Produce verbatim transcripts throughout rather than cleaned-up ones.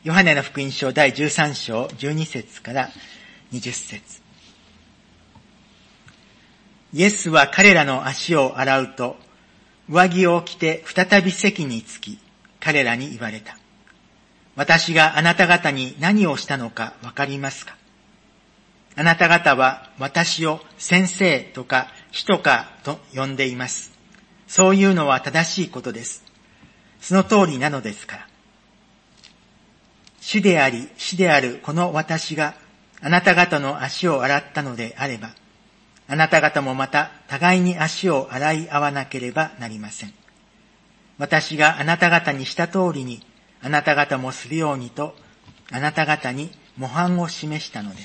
ヨハネの福音書だいじゅうさん章じゅうに節からにじゅう節。イエスは彼らの足を洗うと、上着を着て再び席に着き、彼らに言われた。私があなた方に何をしたのかわかりますか？あなた方は私を先生とか使徒かと呼んでいます。そういうのは正しいことです。その通りなのですから。主であり、師であるこの私があなた方の足を洗ったのであれば、あなた方もまた互いに足を洗い合わなければなりません。私があなた方にした通りに、あなた方もするようにと、あなた方に模範を示したのです。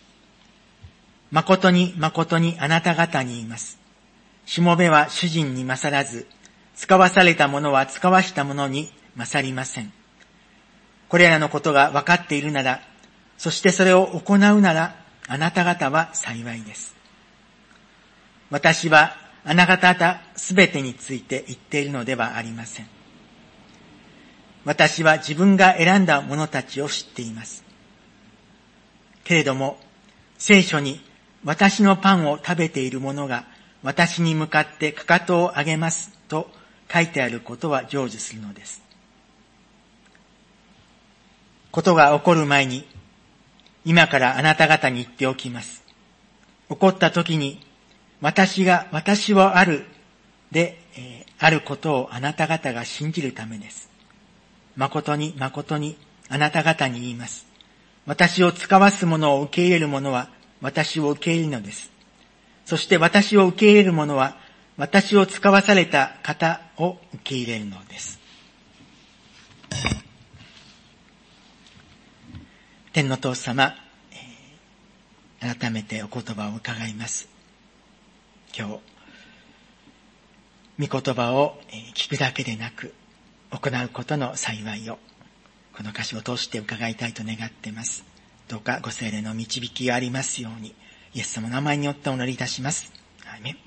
誠に誠にあなた方に言います。しもべは主人に勝らず、使わされた者は使わした者に勝りません。これらのことが分かっているなら、そしてそれを行うなら、あなた方は幸いです。私はあなた方すべてについて言っているのではありません。私は自分が選んだ者たちを知っています。けれども、聖書に私のパンを食べている者が私に向かってかかとを上げますと書いてあることは成就するのです。ことが起こる前に、今からあなた方に言っておきます。起こった時に、私が私はあるで、えー、あることをあなた方が信じるためです。誠に誠にあなた方に言います。私を使わす者を受け入れる者は私を受け入れるのです。そして私を受け入れる者は私を使わされた方を受け入れるのです。天の父様、えー、改めてお言葉を伺います。今日、御言葉を聞くだけでなく、行うことの幸いを、この歌詞を通して伺いたいと願っています。どうかご聖霊の導きがありますように、イエス様の名前によってお祈りいたします。アーメン。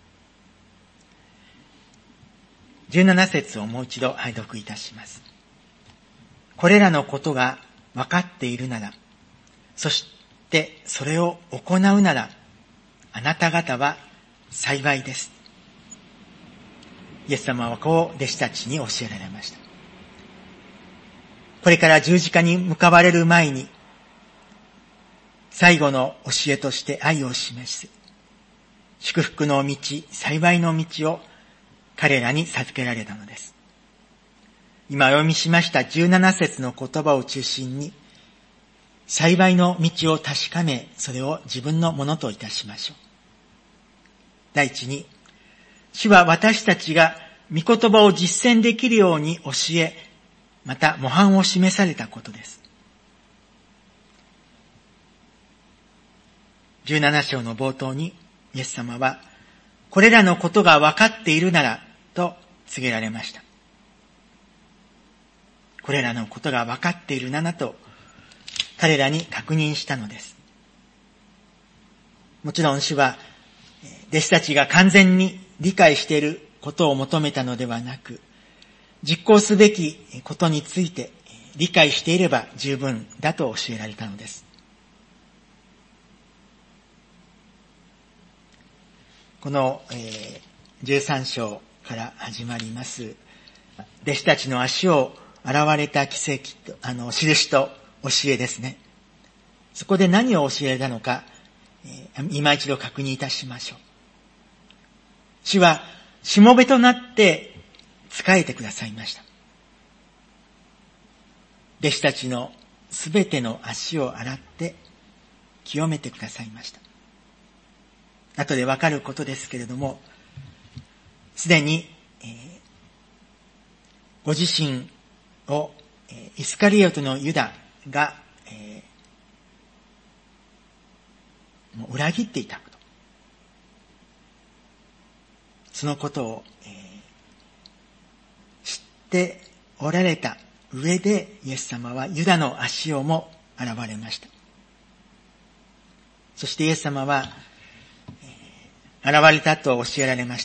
じゅうなな節をもう一度拝読いたします。これらのことが分かっているなら、そしてそれを行うなら、あなた方は幸いです。イエス様はこう弟子たちに教えられました。これから十字架に向かわれる前に、最後の教えとして愛を示す、祝福の道、幸いの道を彼らに授けられたのです。今お読みしましたじゅうなな節の言葉を中心に、幸いの道を確かめ、それを自分のものといたしましょう。第一に、主は私たちが御言葉を実践できるように教え、また模範を示されたことです。じゅうなな章の冒頭に、イエス様は、これらのことが分かっているなら、と告げられました。これらのことが分かっているならと、彼らに確認したのです。もちろん主は、弟子たちが完全に理解していることを求めたのではなく、実行すべきことについて理解していれば十分だと教えられたのです。この、えー、じゅうさん章から始まります弟子たちの足を洗われた奇跡と、あの、印と教えですね。そこで何を教えたのか、えー、今一度確認いたしましょう。主はしもべとなって仕えてくださいました。弟子たちのすべての足を洗って清めてくださいました。後でわかることですけれども、すでに、えー、ご自身を、えー、イスカリオトのユダが、えー、もう裏切っていたこと、そのことを、えー、知っておられた上で、イエス様はユダの足をも洗われました。そしてイエス様は、えー、現れたと教えられました。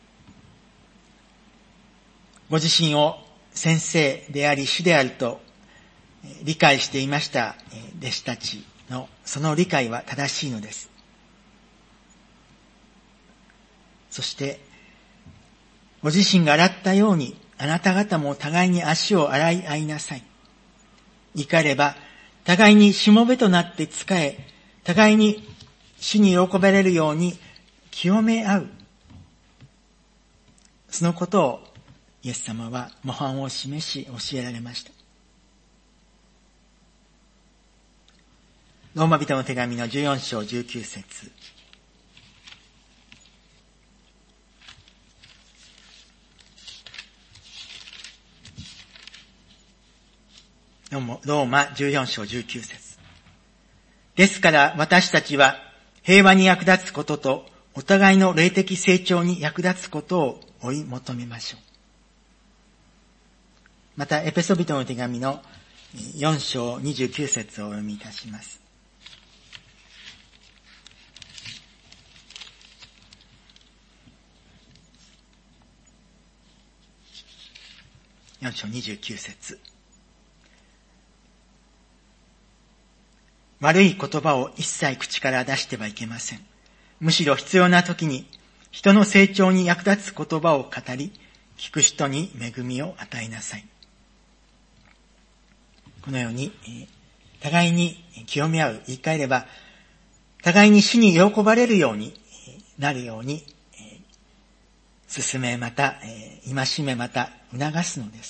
ご自身を先生であり主であると理解していました弟子たちのその理解は正しいのです。そしてご自身が洗ったようにあなた方も互いに足を洗い合いなさい。言い換えれば互いにしもべとなって仕え、互いに主に喜ばれるように清め合う。そのことをイエス様は模範を示し教えられました。ローマ人の手紙のじゅうよん章じゅうきゅう節。ローマじゅうよん章じゅうきゅう節。ですから私たちは平和に役立つこととお互いの霊的成長に役立つことを追い求めましょう。またエペソビトの手紙のよん章にじゅうきゅう節をお読みいたします。よん章にじゅうきゅう節。悪い言葉を一切口から出してはいけません。むしろ必要な時に人の成長に役立つ言葉を語り、聞く人に恵みを与えなさい。このように、互いに清め合う、言い換えれば、互いに主に喜ばれるようになるように、進めまた、戒めまた促すのです。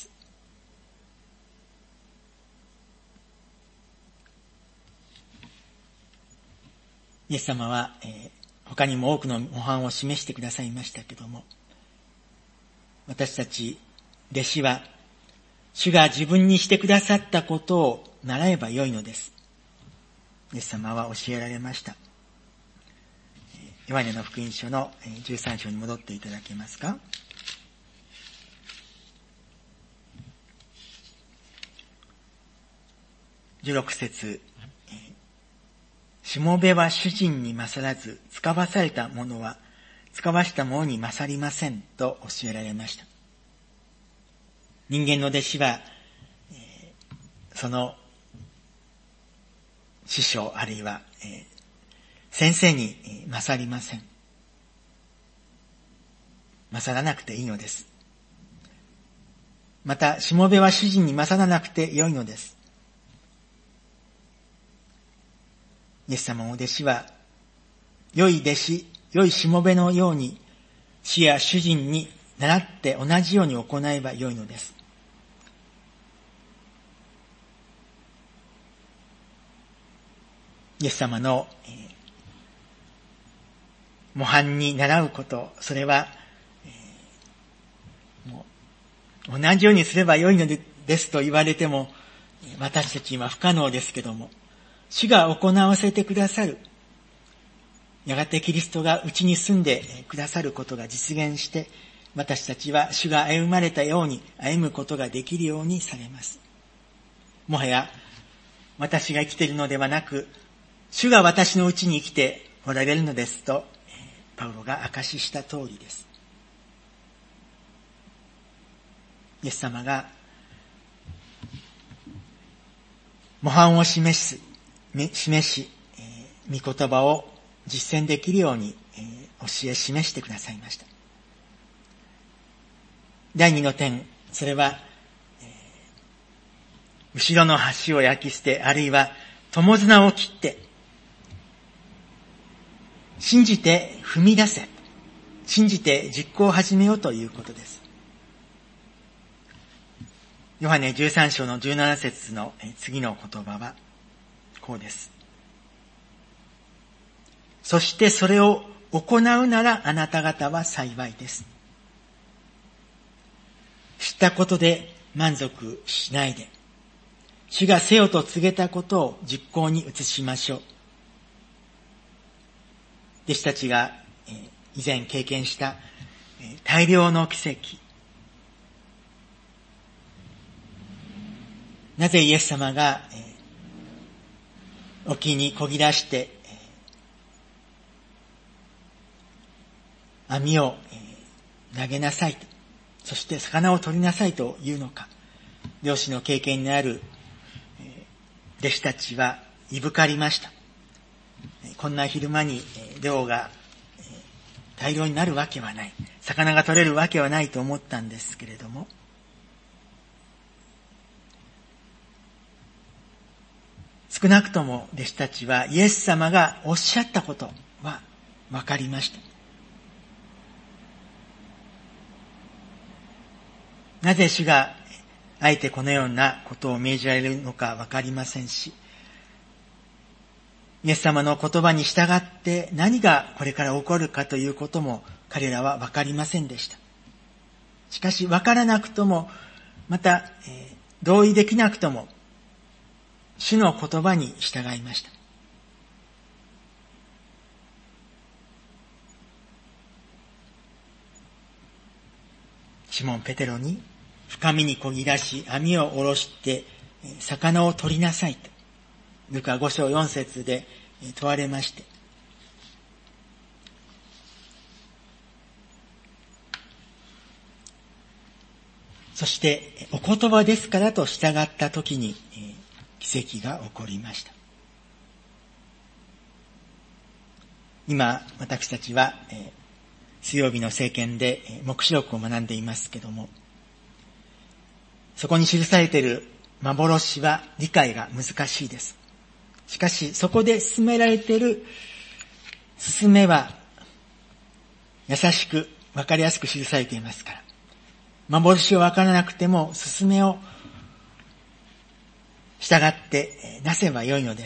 イエス様は、えー、他にも多くの模範を示してくださいましたけども、私たち弟子は主が自分にしてくださったことを習えばよいのです。イエス様は教えられました。ヨハネの福音書のじゅうさん章に戻っていただけますか。じゅうろく節。しもべは主人に勝らず、使わされたものは使わしたものに勝りませんと教えられました。人間の弟子は、えー、その師匠あるいは、えー、先生に勝りません。勝らなくていいのです。また、しもべは主人に勝らなくてよいのです。イエス様のお弟子は、良い弟子、良いしもべのように、主や主人に倣って同じように行えばよいのです。イエス様の、えー、模範に倣うこと、それは、えー、もう同じようにすればよいのですと言われても、私たちは不可能ですけども、主が行わせてくださる。やがてキリストがうちに住んでくださることが実現して、私たちは主が歩まれたように歩むことができるようにされます。もはや私が生きているのではなく、主が私のうちに生きておられるのですと、パウロが証しした通りです。イエス様が模範を示す、示し、えー、御言葉を実践できるように、えー、教え示してくださいました。第二の点、それは、えー、後ろの橋を焼き捨て、あるいは友綱を切って、信じて踏み出せ、信じて実行を始めようということです。ヨハネじゅうさん章のじゅうなな節の次の言葉はこうです。そしてそれを行うならあなた方は幸いです。知ったことで満足しないで、主がせよと告げたことを実行に移しましょう。弟子たちが以前経験した大量の奇跡、なぜイエス様が沖に漕ぎ出して網を投げなさいと、そして魚を取りなさいというのか。漁師の経験にある弟子たちはいぶかりました。こんな昼間に漁が大量になるわけはない。魚が取れるわけはないと思ったんですけれども、少なくとも弟子たちはイエス様がおっしゃったことは分かりました。なぜ主があえてこのようなことを命じられるのか分かりませんし、イエス様の言葉に従って何がこれから起こるかということも彼らは分かりませんでした。しかし分からなくとも、また、えー、同意できなくとも、主の言葉に従いました。シモン・ペテロに深みにこぎ出し網を下ろして魚を取りなさいとルカご章よん節で問われまして、そしてお言葉ですからと従った時に奇跡が起こりました。今私たちは水曜日の聖典で黙示録を学んでいますけども、そこに記されている幻は理解が難しいです。しかしそこで進められている進めは優しく分かりやすく記されていますから、幻を分からなくても進めを従ってなせばよいのです。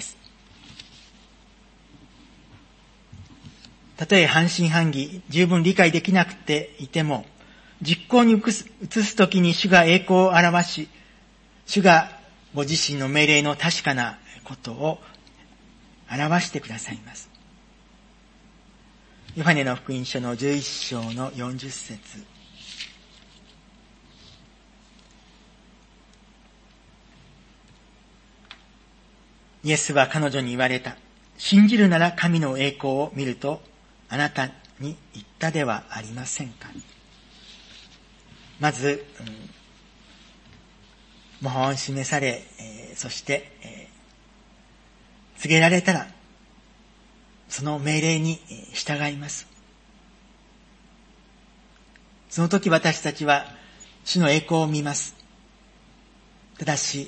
たとえ半信半疑、十分理解できなくていても、実行に移す、移すときに主が栄光を表し、主がご自身の命令の確かなことを表してくださいます。ヨハネの福音書のじゅういっ章のよんじゅっ節。イエスは彼女に言われた。信じるなら神の栄光を見るとあなたに言ったではありませんか。まず、うん、模範を示され、えー、そして、えー、告げられたらその命令に従います。その時私たちは主の栄光を見ます。ただし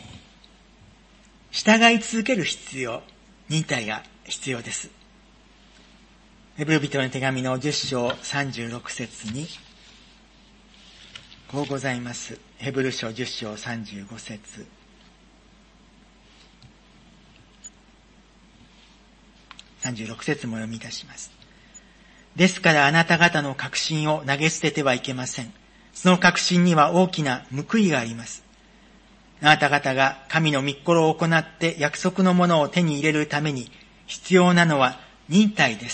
従い続ける必要、忍耐が必要です。ヘブル人の手紙のじゅっ章さんじゅうろく節にこうございます。ヘブル書じゅっ章さんじゅうご節。さんじゅうろく節も読み出します。ですからあなた方の確信を投げ捨ててはいけません。その確信には大きな報いがあります。あなた方が神の御心を行って約束のものを手に入れるために必要なのは忍耐です。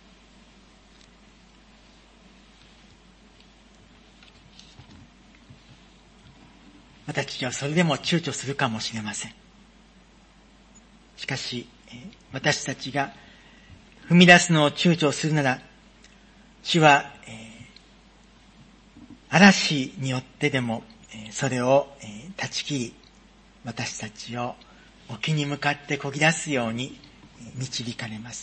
私たちはそれでも躊躇するかもしれません。しかし、私たちが踏み出すのを躊躇するなら、主は、えー、嵐によってでも、それを断ち切り、私たちを沖に向かって漕ぎ出すように導かれます。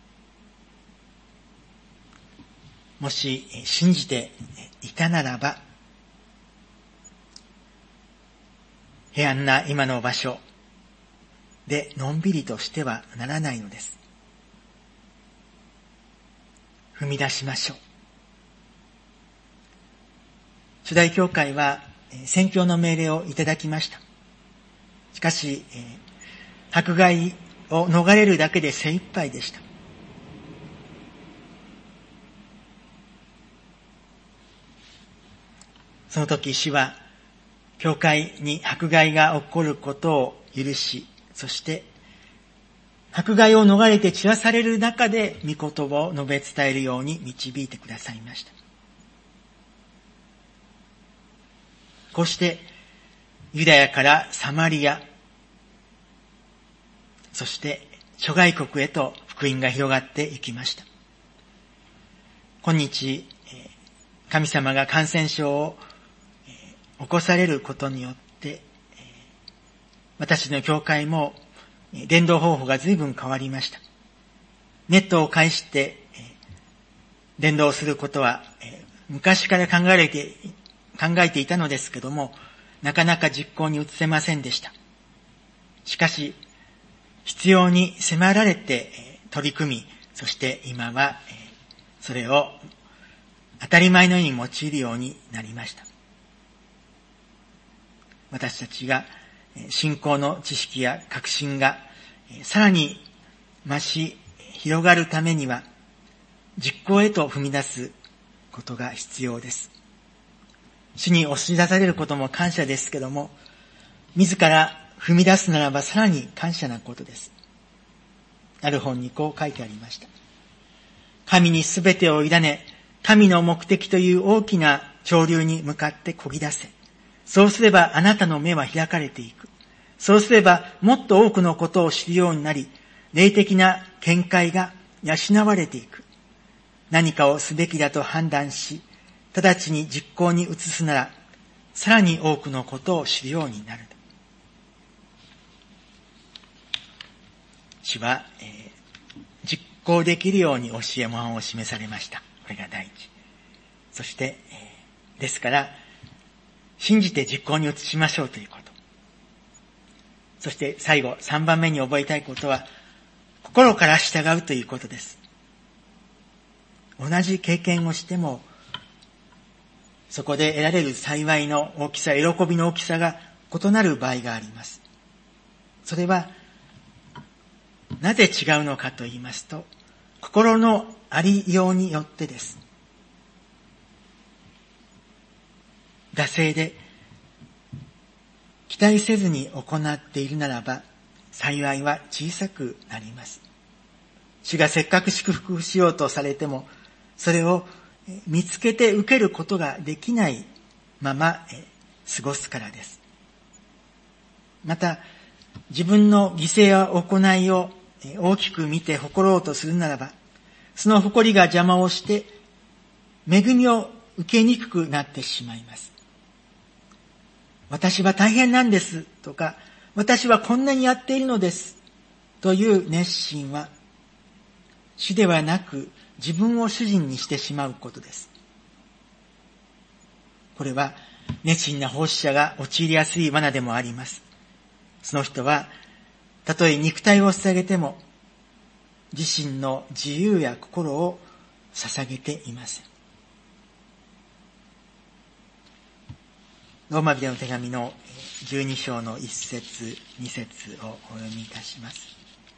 もし信じていたならば、平安な今の場所でのんびりとしてはならないのです。踏み出しましょう。初代教会は宣教の命令をいただきました。しかし、迫害を逃れるだけで精一杯でした。その時主は教会に迫害が起こることを許し、そして迫害を逃れて散らされる中で御言葉を述べ伝えるように導いてくださいました。こうしてユダヤからサマリア、そして諸外国へと福音が広がっていきました。今日神様が感染症を起こされることによって私の教会も伝道方法が随分変わりました。ネットを介して伝道することは昔から考えて、考えていたのですけども、なかなか実行に移せませんでした。しかし、必要に迫られて取り組み、そして今はそれを当たり前のように用いるようになりました。私たちが信仰の知識や確信がさらに増し広がるためには、実行へと踏み出すことが必要です。主に押し出されることも感謝ですけども、自ら踏み出すならばさらに感謝なことです。ある本にこう書いてありました。神にすべてを委ね、神の目的という大きな潮流に向かって漕ぎ出せ。そうすればあなたの目は開かれていく。そうすればもっと多くのことを知るようになり、霊的な見解が養われていく。何かをすべきだと判断し、直ちに実行に移すなら、さらに多くのことを知るようになる。主は、えー、実行できるように教え模範を示されました。これが第一。そして、えー、ですから、信じて実行に移しましょうということ。そして最後、三番目に覚えたいことは、心から従うということです。同じ経験をしても、そこで得られる幸いの大きさ、喜びの大きさが異なる場合があります。それは、なぜ違うのかと言いますと、心のありようによってです。惰性で期待せずに行っているならば、幸いは小さくなります。主がせっかく祝福しようとされても、それを見つけて受けることができないまま過ごすからです。また、自分の犠牲や行いを大きく見て誇ろうとするならば、その誇りが邪魔をして、恵みを受けにくくなってしまいます。私は大変なんですとか、私はこんなにやっているのですという熱心は、主ではなく自分を主人にしてしまうことです。これは熱心な奉仕者が陥りやすい罠でもあります。その人は、たとえ肉体を捧げても、自身の自由や心を捧げていません。ローマ人の手紙のじゅうに章のいっ節、に節をお読みいたします。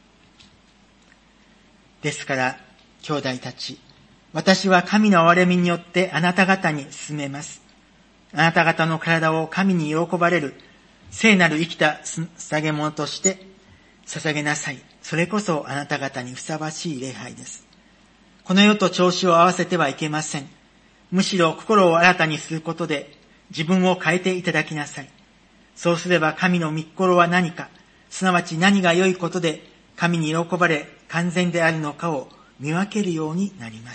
ですから、兄弟たち、私は神の憐れみによってあなた方に勧めます。あなた方の体を神に喜ばれる聖なる生きた捧げ物として捧げなさい。それこそあなた方にふさわしい礼拝です。この世と調子を合わせてはいけません。むしろ心を新たにすることで自分を変えていただきなさい。そうすれば神の御心は何か、すなわち何が良いことで神に喜ばれ完全であるのかを見分けるようになります。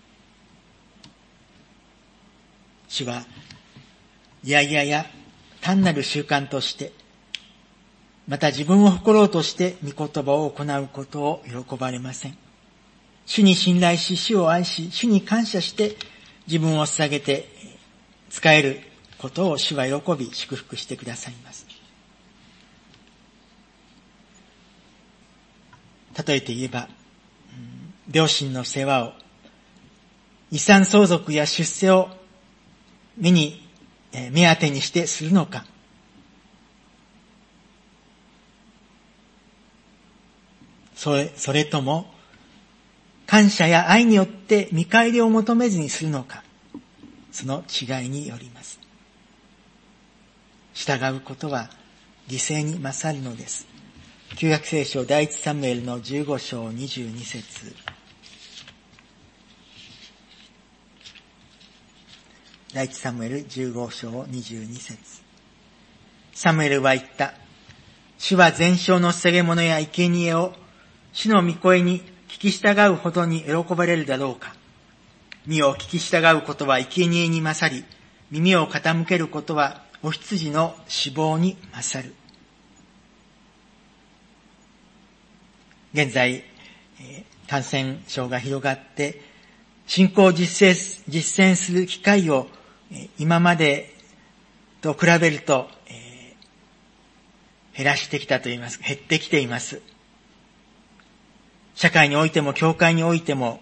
主は、いやいやや単なる習慣として、また自分を誇ろうとして御言葉を行うことを喜ばれません。主に信頼し、主を愛し、主に感謝して自分を捧げて使えることを主は喜び祝福してくださいます。例えて言えば、両親の世話を、遺産相続や出世を目に、目当てにしてするのか、それ、それとも、感謝や愛によって見返りを求めずにするのか、その違いによります。従うことは犠牲に勝るのです。旧約聖書第一サムエルのじゅうご章にじゅうに節。第一サムエルじゅうご章にじゅうに節。サムエルは言った。主は全焼の捧げ物や生贄を主の御声に聞き従うほどに喜ばれるだろうか。身を聞き従うことは生贄に勝り、耳を傾けることはお羊の脂肪に勝る。 現在、感染症が広がって、信仰を実践、実践する機会を今までと比べると、えー、減らしてきたといいますか、減ってきています。社会においても教会においても、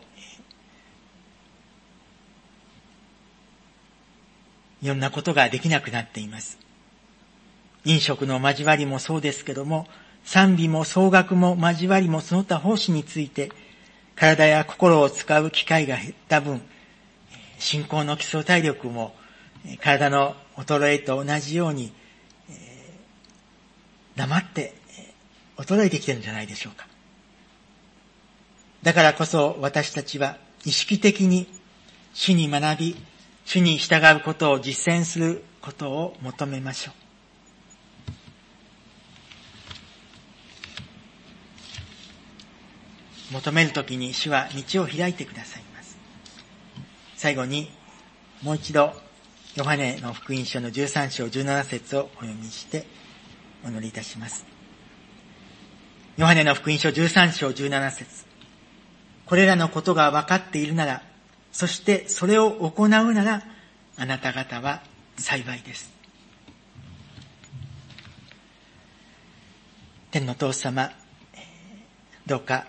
いろんなことができなくなっています。飲食の交わりもそうですけども、賛美も総額も交わりもその他奉仕について、体や心を使う機会が減った分、信仰の基礎体力も体の衰えと同じように、えー、黙って衰えてきてるんじゃないでしょうか。だからこそ私たちは意識的に主に学び、主に従うことを実践することを求めましょう。求めるときに主は道を開いてくださいます。最後にもう一度ヨハネの福音書のじゅうさん章じゅうなな節をお読みしてお祈りいたします。ヨハネの福音書じゅうさん章じゅうなな節。これらのことが分かっているなら、そしてそれを行うなら、あなた方は幸いです。天のお父様、どうか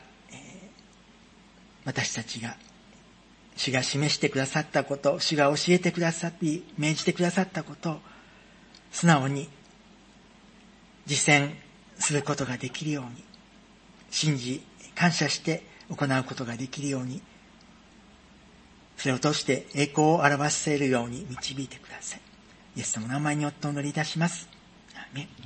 私たちが主が示してくださったこと、主が教えてくださり、命じてくださったことを素直に実践することができるように、信じ、感謝して行うことができるように、それを通して栄光を表せるように導いてください。イエス様の名前によってお祈りいたします。アーメン。